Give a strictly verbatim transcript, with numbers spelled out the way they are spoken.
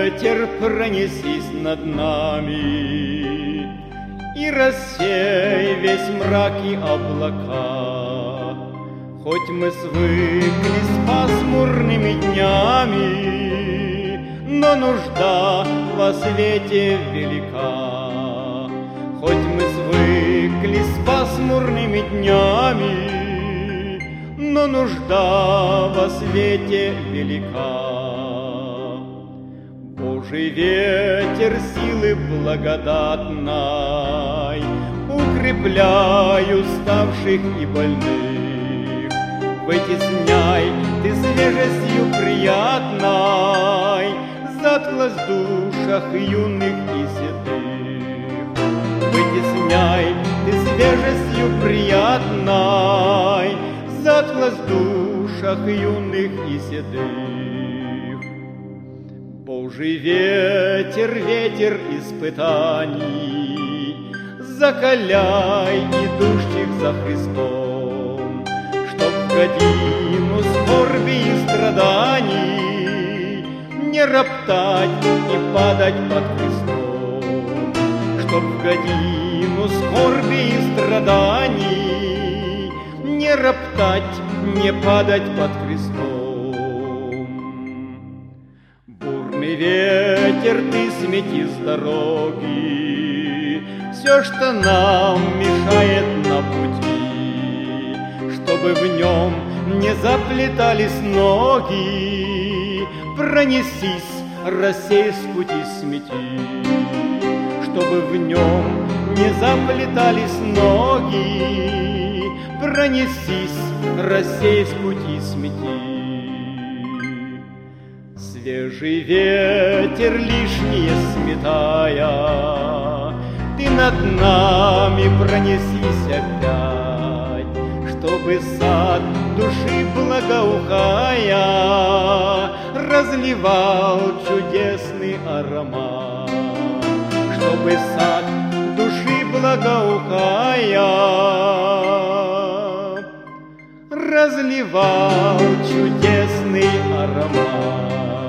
ветер, пронесись над нами и рассей весь мрак и облака. Хоть мы свыкли с пасмурными днями, но нужда во свете велика. Хоть мы свыкли с пасмурными днями, но нужда во свете велика. Божий ветер силы благодатной, укрепляй уставших и больных. Вытесняй ты свежестью приятной затклость в душах юных и седых. Вытесняй ты свежестью приятной затклость в душах юных и седых. Божий ветер, ветер испытаний, закаляй идущих за Христом, чтоб в годину скорби и страданий не роптать и падать под крестом, чтоб в годину скорби и страданий не роптать, не падать под крестом. Бурный ветер, ты смети с дороги все, что нам мешает на пути, чтобы в нем не заплетались ноги. Пронесись, рассей с пути смети, чтобы в нем не заплетались ноги. Пронесись, рассей с пути смети. Свежий ветер, лишнее сметая, ты над нами пронесись опять, чтобы сад души благоухая разливал чудесный аромат, чтобы сад души благоухая разливал чудесный аромат.